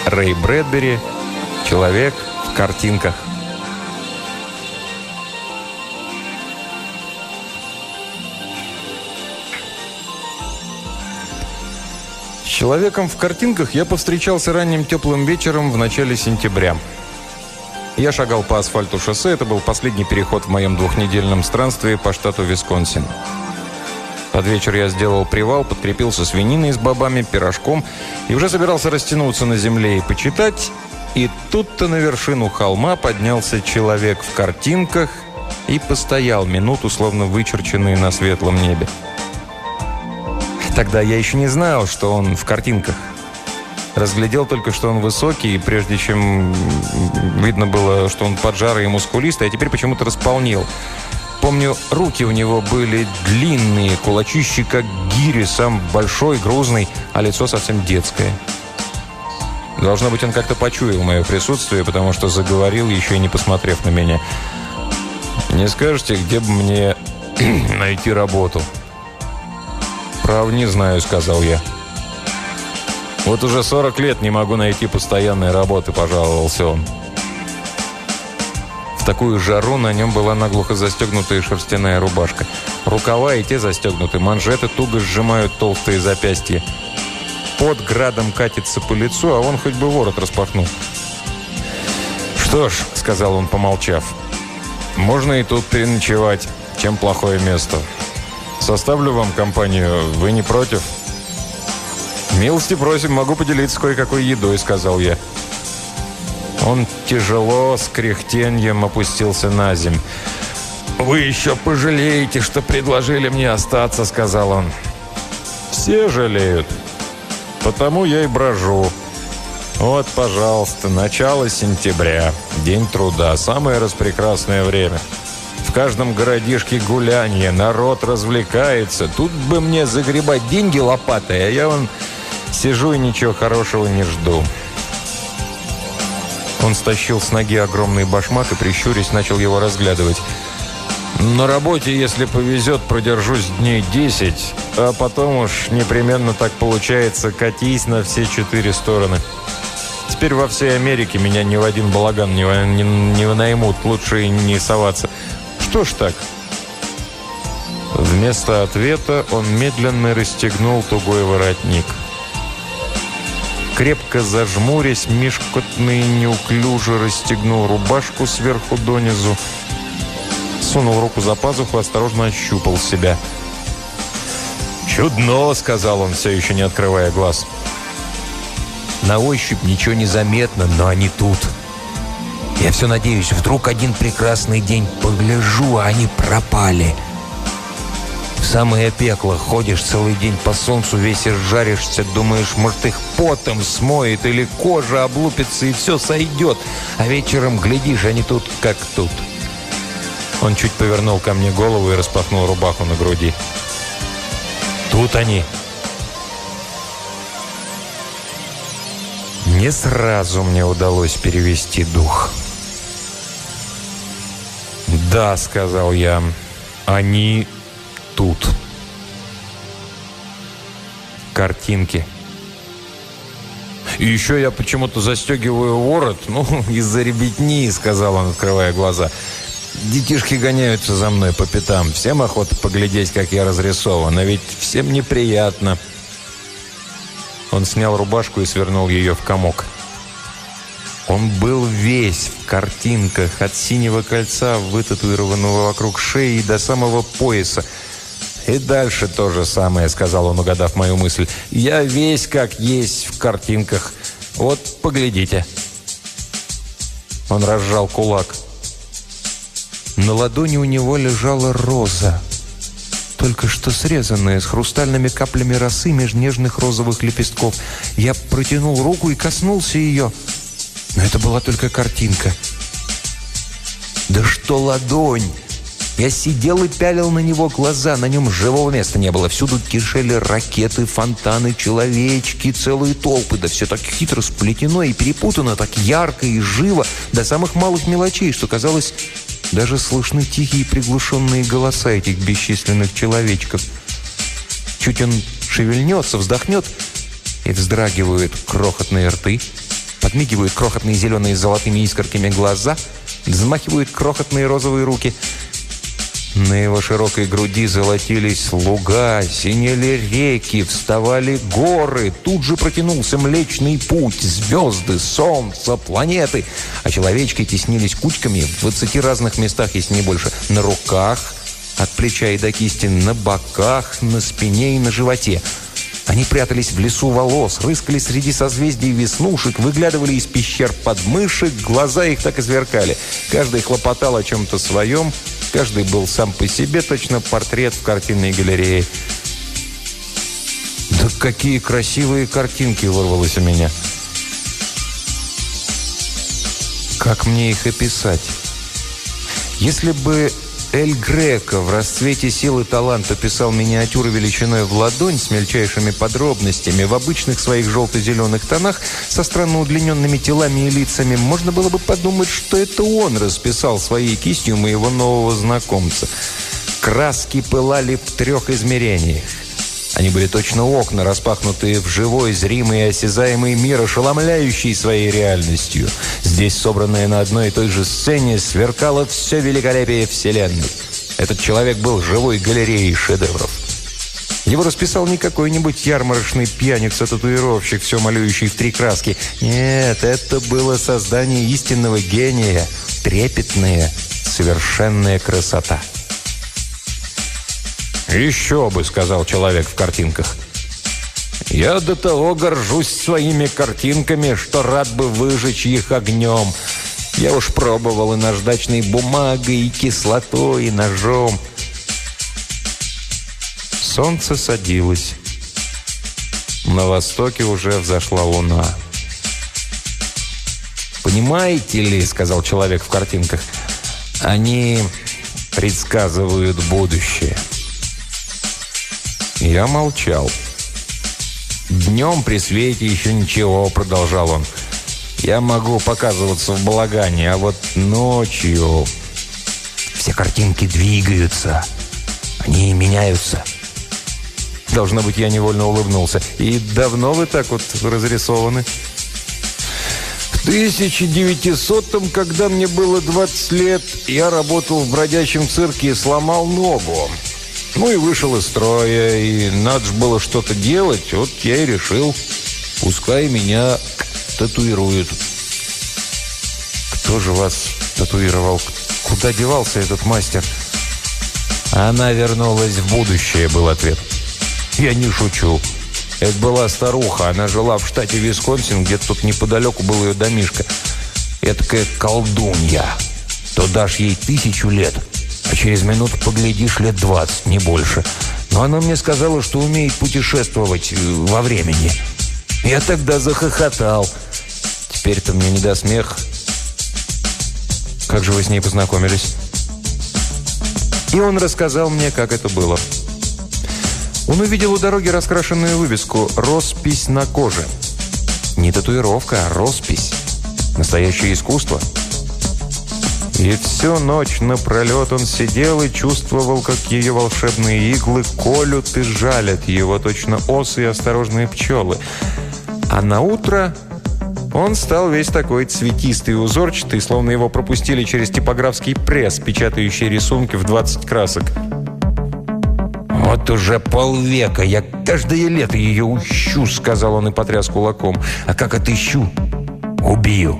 Рэй Брэдбери, «Человек в картинках». С «Человеком в картинках» я повстречался ранним теплым вечером в начале сентября. Я шагал по асфальту шоссе. Это был последний переход в моем двухнедельном странстве по штату Висконсин. Под вечер я сделал привал, подкрепился свининой с бобами, пирожком и уже собирался растянуться на земле и почитать. И тут-то на вершину холма поднялся человек в картинках и постоял минуту, словно вычерченный на светлом небе. Тогда я еще не знал, что он в картинках. Разглядел только, что он высокий, и прежде чем видно было, что он поджарый и мускулистый, а теперь почему-то располнел. Помню, руки у него были длинные, кулачищи как гири, сам большой, грузный, а лицо совсем детское. Должно быть, он как-то почуял мое присутствие, потому что заговорил, еще и не посмотрев на меня. «Не скажете, где бы мне найти работу?» «Право, не знаю», — сказал я. «Вот уже 40 лет не могу найти постоянной работы», — пожаловался он. В такую жару на нем была наглухо застегнутая шерстяная рубашка. Рукава и те застегнуты, манжеты туго сжимают толстые запястья. Пот градом катится по лицу, а он хоть бы ворот распахнул. «Что ж», — сказал он, помолчав, — «можно и тут переночевать. Чем плохое место? Составлю вам компанию, вы не против?» «Милости просим, могу поделиться кое-какой едой», — сказал я. Он тяжело, с кряхтеньем опустился на земь. «Вы еще пожалеете, что предложили мне остаться», — сказал он. «Все жалеют. Потому я и брожу. Вот, пожалуйста, начало сентября, день труда, самое распрекрасное время. В каждом городишке гулянье, народ развлекается. Тут бы мне загребать деньги лопатой, а я вон сижу и ничего хорошего не жду». Он стащил с ноги огромный башмак и, прищурясь, начал его разглядывать. «На работе, если повезет, продержусь дней 10, а потом уж непременно так получается, катись на все 4 стороны. Теперь во всей Америке меня ни в один балаган не наймут, лучше и не соваться. Что ж так?» Вместо ответа он медленно расстегнул тугой воротник. Крепко зажмурясь, мишкотно и неуклюже расстегнул рубашку сверху донизу, сунул руку за пазуху, осторожно ощупал себя. «Чудно», — сказал он, все еще не открывая глаз. «На ощупь ничего не заметно, но они тут. Я все надеюсь, вдруг один прекрасный день погляжу, а они пропали. В самое пекло ходишь целый день по солнцу, весь изжаришься, думаешь, может, их потом смоет или кожа облупится и все сойдет. А вечером глядишь, они тут как тут». Он чуть повернул ко мне голову и распахнул рубаху на груди. «Тут они». Не сразу мне удалось перевести дух. «Да», — сказал я, — «они тут». Картинки. «И еще я почему-то застегиваю ворот, из-за ребятни», — сказал он, открывая глаза. «Детишки гоняются за мной по пятам. Всем охота поглядеть, как я разрисован, а ведь всем неприятно». Он снял рубашку и свернул ее в комок. Он был весь в картинках, от синего кольца, вытатуированного вокруг шеи, до самого пояса. «И дальше то же самое», — сказал он, угадав мою мысль. «Я весь как есть в картинках. Вот, поглядите». Он разжал кулак. На ладони у него лежала роза, только что срезанная, с хрустальными каплями росы меж нежных розовых лепестков. Я протянул руку и коснулся ее, но это была только картинка. Да что ладонь! Я сидел и пялил на него глаза, на нем живого места не было. Всюду кишели ракеты, фонтаны, человечки, целые толпы. Да все так хитро сплетено и перепутано, так ярко и живо, до самых малых мелочей, что казалось, даже слышны тихие приглушенные голоса этих бесчисленных человечков. Чуть он шевельнется, вздохнет, и вздрагивают крохотные рты, Подмигивают крохотные зеленые с золотыми искорками глаза, взмахивают крохотные розовые руки. На его широкой груди золотились луга, синели реки, вставали горы. Тут же протянулся Млечный Путь, звезды, солнце, планеты. А человечки теснились кучками в 20 разных местах, если не больше. На руках, от плеча и до кисти, на боках, на спине и на животе. Они прятались в лесу волос, рыскали среди созвездий веснушек, выглядывали из пещер подмышек, глаза их так и сверкали. Каждый хлопотал о чем-то своем, каждый был сам по себе, точно портрет в картинной галерее. «Да какие красивые картинки!» — вырвалось у меня. Как мне их описать? Если бы Эль Греко в расцвете силы таланта писал миниатюры величиной в ладонь с мельчайшими подробностями в обычных своих желто-зеленых тонах со странно удлиненными телами и лицами, можно было бы подумать, что это он расписал своей кистью моего нового знакомца. Краски пылали в 3 измерениях. Они были точно окна, распахнутые в живой, зримый и осязаемый мир, ошеломляющий своей реальностью. Здесь, собранное на одной и той же сцене, сверкало все великолепие Вселенной. Этот человек был живой галереей шедевров. Его расписал не какой-нибудь ярмарочный пьяница-татуировщик, все малюющий в 3 краски. Нет, это было создание истинного гения, трепетная, совершенная красота. «Еще бы», — сказал человек в картинках. «Я до того горжусь своими картинками, что рад бы выжечь их огнем. Я уж пробовал и наждачной бумагой, и кислотой, и ножом». Солнце садилось. На востоке уже взошла луна. «Понимаете ли, — сказал человек в картинках, — они предсказывают будущее». Я молчал. «Днем при свете еще ничего, — продолжал он. Я могу показываться в балагане, а вот ночью все картинки двигаются, они меняются». Должно быть, я невольно улыбнулся. «И давно вы так вот разрисованы?» «В 1900-м, когда мне было 20 лет, я работал в бродячем цирке и сломал ногу. Ну и вышел из строя, и надо же было что-то делать. Вот я и решил, пускай меня татуируют». «Кто же вас татуировал? Куда девался этот мастер?» «Она вернулась в будущее», — был ответ. «Я не шучу. Это была старуха. Она жила в штате Висконсин, где-то тут неподалеку был ее домишко. Эдакая колдунья. То дашь ей 1000 лет, а через минуту поглядишь 20 лет, не больше. Но она мне сказала, что умеет путешествовать во времени. Я тогда захохотал. Теперь-то мне не до смеха». «Как же вы с ней познакомились?» И он рассказал мне, как это было. Он увидел у дороги раскрашенную вывеску «Роспись на коже». Не татуировка, а роспись. Настоящее искусство. И всю ночь напролет он сидел и чувствовал, как ее волшебные иглы колют и жалят его, точно осы и осторожные пчелы. А на утро он стал весь такой цветистый и узорчатый, словно его пропустили через типографский пресс, печатающий рисунки в 20 красок. «Вот уже полвека я каждое лето ее ущу», — сказал он и потряс кулаком. «А как отыщу? Убью».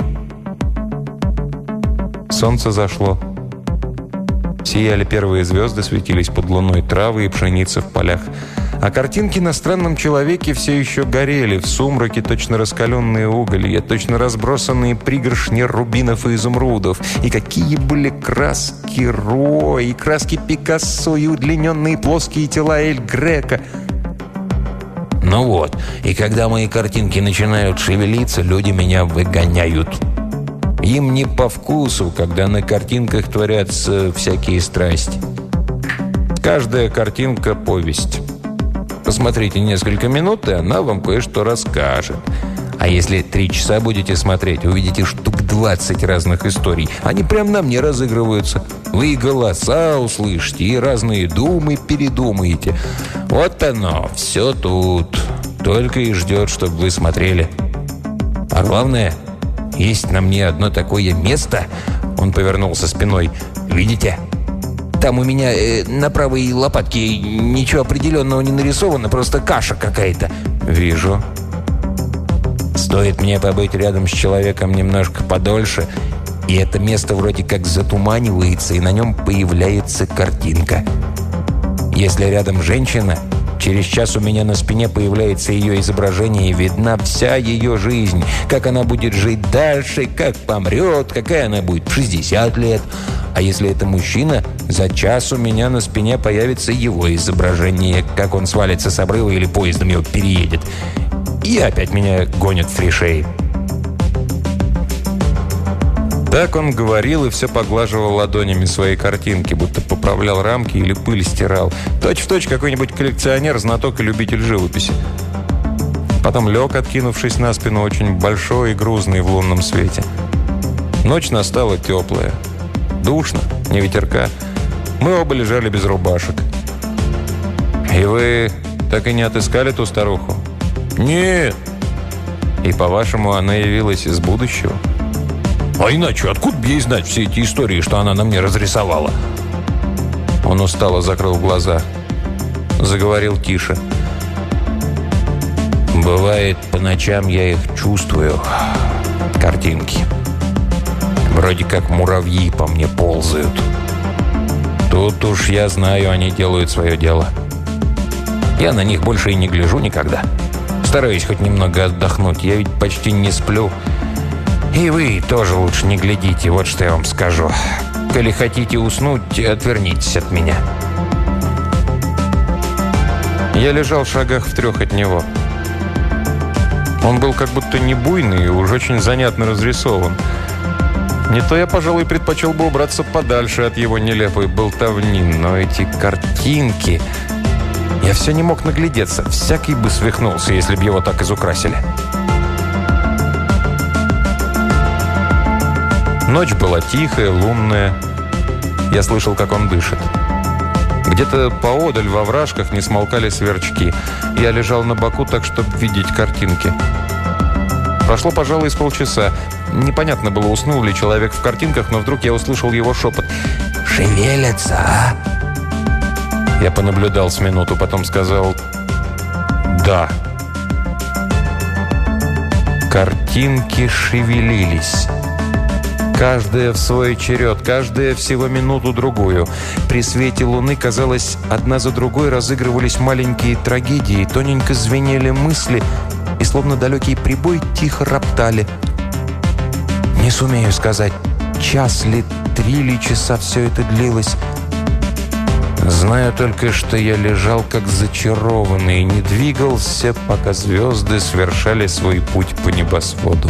Солнце зашло. Сияли первые звезды, светились под луной травы и пшеница в полях. А картинки на странном человеке все еще горели в сумраке, точно раскаленные уголья, точно разбросанные пригоршни рубинов и изумрудов. И какие были краски Ро, и краски Пикассо, и удлиненные плоские тела Эль Греко. Ну вот, и когда мои картинки начинают шевелиться, люди меня выгоняют. Им не по вкусу, когда на картинках творятся всякие страсти. Каждая картинка — повесть. Посмотрите несколько минут, и она вам кое-что расскажет. А если 3 часа будете смотреть, увидите штук 20 разных историй. Они прям на мне разыгрываются. Вы и голоса услышите, и разные думы передумаете. Вот оно, все тут. Только и ждет, чтобы вы смотрели. А главное, Есть на мне одно такое место. Он повернулся спиной. Видите? Там у меня на правой лопатке ничего определенного не нарисовано, просто каша какая-то. Вижу. Стоит мне побыть рядом с человеком немножко подольше, и это место вроде как затуманивается, и на нем появляется картинка. Если рядом женщина, через час у меня на спине появляется ее изображение, и видна вся ее жизнь. Как она будет жить дальше, как помрет, какая она будет в 60 лет. А если это мужчина, за час у меня на спине появится его изображение, как он свалится с обрыва или поездом его переедет. И опять меня гонят в фришей. Так он говорил и все поглаживал ладонями свои картинки, будто поправлял рамки или пыль стирал. Точь-в-точь какой-нибудь коллекционер, знаток и любитель живописи. Потом лег, откинувшись на спину, очень большой и грузный в лунном свете. Ночь настала теплая. Душно, не ветерка. Мы оба лежали без рубашек. «И вы так и не отыскали ту старуху?» «Нет». «И, по-вашему, она явилась из будущего?» «А иначе откуда бы ей знать все эти истории, что она на мне разрисовала?» Он устало закрыл глаза. Заговорил тише. «Бывает, по ночам я их чувствую. Картинки. Вроде как муравьи по мне ползают. Тут уж я знаю, они делают свое дело. Я на них больше и не гляжу никогда. Стараюсь хоть немного отдохнуть. Я ведь почти не сплю. И вы тоже лучше не глядите, вот что я вам скажу. Коли хотите уснуть, отвернитесь от меня». Я лежал в шагах в 3 от него. Он был как будто не буйный и уж очень занятно разрисован. Не то я, пожалуй, предпочел бы убраться подальше от его нелепой болтовни, но эти картинки... Я все не мог наглядеться. Всякий бы свихнулся, если бы его так изукрасили. Ночь была тихая, лунная. Я слышал, как он дышит. Где-то поодаль во вражках не смолкали сверчки. Я лежал на боку так, чтобы видеть картинки. Прошло, пожалуй, с полчаса. Непонятно было, уснул ли человек в картинках, но вдруг я услышал его шепот. «Шевелятся, а?» Я понаблюдал с минуту, потом сказал «да». Картинки шевелились. Каждая в свой черед, каждая всего минуту-другую. При свете луны, казалось, одна за другой разыгрывались маленькие трагедии, тоненько звенели мысли, и словно далекий прибой тихо роптали. Не сумею сказать, час ли, 3 ли часа все это длилось. Знаю только, что я лежал как зачарованный и не двигался, пока звезды совершали свой путь по небосводу.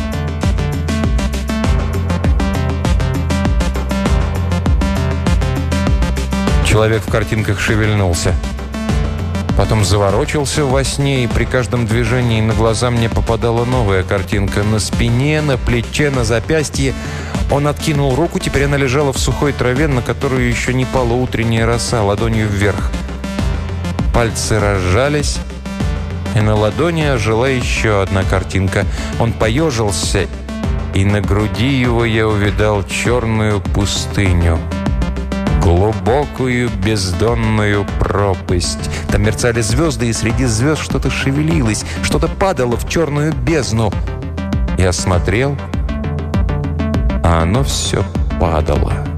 Человек в картинках шевельнулся. Потом заворочился во сне, и при каждом движении на глаза мне попадала новая картинка. На спине, на плече, на запястье. Он откинул руку, теперь она лежала в сухой траве, на которую еще не пала утренняя роса, ладонью вверх. Пальцы разжались, и на ладони ожила еще одна картинка. Он поежился, и на груди его я увидал черную пустыню. Глубокую бездонную пропасть. Там мерцали звезды, и среди звезд что-то шевелилось, что-то падало в черную бездну. Я смотрел, а оно все падало.